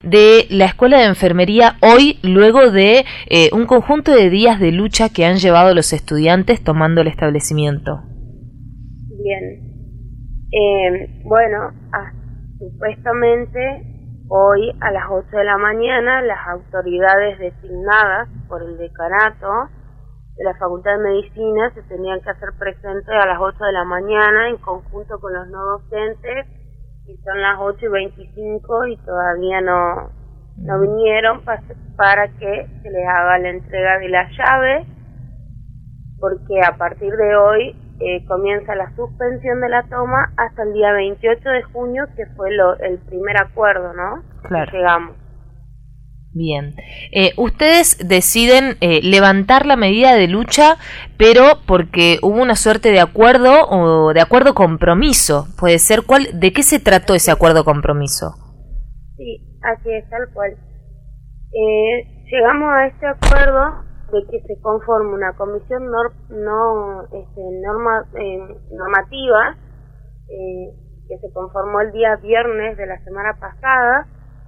de la Escuela de Enfermería hoy, luego de un conjunto de días de lucha que han llevado los estudiantes tomando el establecimiento? Bien. Bueno, supuestamente hoy a las 8 de la mañana las autoridades designadas por el decanato de la Facultad de Medicina se tenían que hacer presentes a las 8 de la mañana en conjunto con los no docentes, y son las 8:25 y todavía no vinieron para que se les haga la entrega de la llave, porque a partir de hoy comienza la suspensión de la toma hasta el día 28 de junio, que fue el primer acuerdo, ¿no? Claro. Que llegamos. Bien. Ustedes deciden levantar la medida de lucha, pero porque hubo una suerte de acuerdo o de acuerdo compromiso. ¿Puede ser? ¿De qué se trató ese acuerdo compromiso? Sí, así es, tal cual. Llegamos a este acuerdo de que se conforme una comisión normativa que se conformó el día viernes de la semana pasada,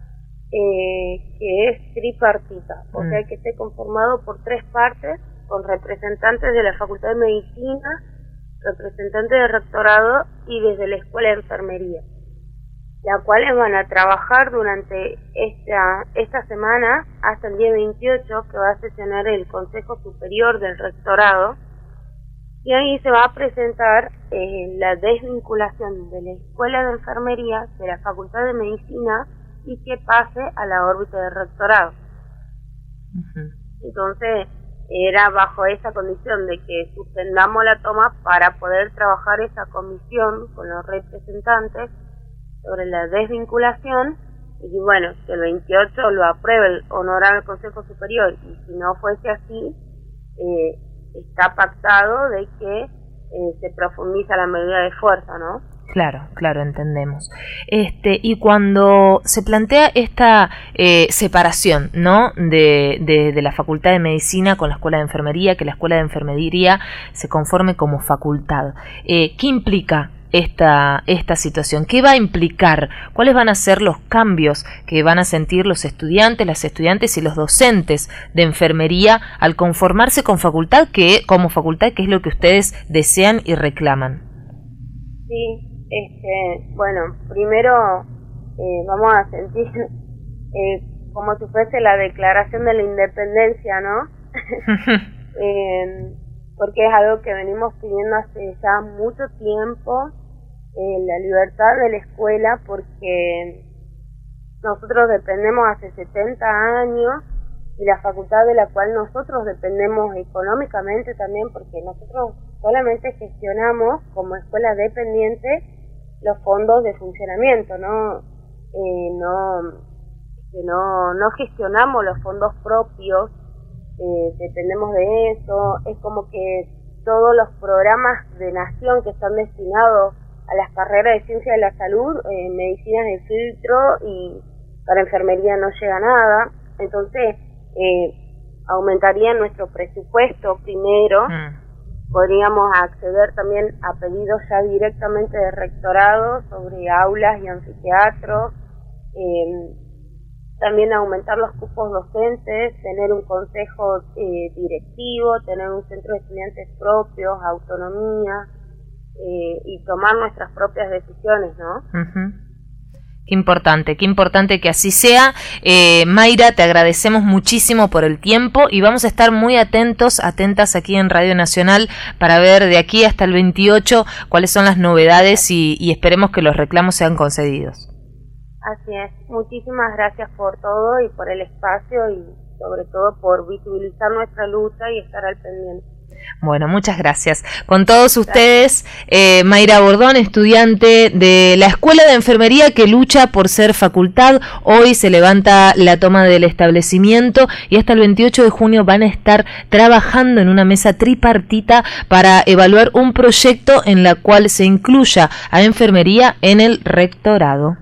que es tripartita, o sea que esté conformado por 3 partes, con representantes de la Facultad de Medicina, representantes del rectorado y desde la Escuela de Enfermería, las cuales van a trabajar durante esta semana hasta el día 28, que va a sesionar el Consejo Superior del Rectorado, y ahí se va a presentar la desvinculación de la Escuela de Enfermería de la Facultad de Medicina y que pase a la órbita del Rectorado. Entonces, era bajo esa condición de que suspendamos la toma para poder trabajar esa comisión con los representantes sobre la desvinculación, y bueno, que el 28 lo apruebe el Honorable Consejo Superior, y si no fuese así, está pactado de que se profundiza la medida de fuerza, ¿no? Claro, entendemos. Y cuando se plantea esta separación, ¿no?, de la Facultad de Medicina con la Escuela de Enfermería, que la Escuela de Enfermería se conforme como facultad, ¿qué implica esta situación? ¿Qué va a implicar? ¿Cuáles van a ser los cambios que van a sentir los estudiantes, las estudiantes y los docentes de enfermería al conformarse como facultad, que es lo que ustedes desean y reclaman? Sí, bueno, primero vamos a sentir como si fuese la declaración de la independencia, ¿no? Porque es algo que venimos pidiendo hace ya mucho tiempo, la libertad de la escuela, porque nosotros dependemos hace 70 años y la facultad de la cual nosotros dependemos económicamente también, porque nosotros solamente gestionamos como escuela dependiente los fondos de funcionamiento, no gestionamos los fondos propios, dependemos de eso. Es como que todos los programas de nación que están destinados a las carreras de ciencia de la salud, medicina de filtro, y para enfermería no llega nada. Entonces aumentaría nuestro presupuesto primero. Podríamos acceder también a pedidos ya directamente de rectorado sobre aulas y anfiteatros, también aumentar los cupos docentes, tener un consejo directivo, tener un centro de estudiantes propios, autonomía, y tomar nuestras propias decisiones, ¿no? Qué importante que así sea. Mayra, te agradecemos muchísimo por el tiempo y vamos a estar muy atentas aquí en Radio Nacional para ver de aquí hasta el 28 cuáles son las novedades y esperemos que los reclamos sean concedidos. Así es. Muchísimas gracias por todo y por el espacio y sobre todo por visibilizar nuestra lucha y estar al pendiente. Bueno, muchas gracias. Con todos ustedes, Mayra Bordón, estudiante de la Escuela de Enfermería que lucha por ser facultad. Hoy se levanta la toma del establecimiento y hasta el 28 de junio van a estar trabajando en una mesa tripartita para evaluar un proyecto en la cual se incluya a enfermería en el rectorado.